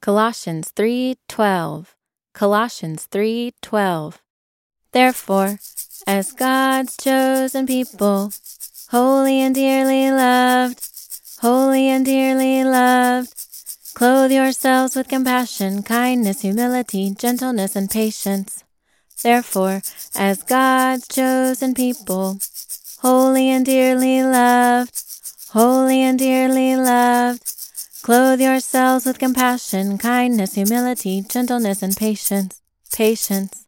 Colossians 3:12. Colossians 3:12. Therefore, as God's chosen people, holy and dearly loved, clothe yourselves with compassion, kindness, humility, gentleness, and patience. Therefore, as God's chosen people, holy and dearly loved, clothe yourselves with compassion, kindness, humility, gentleness, and patience.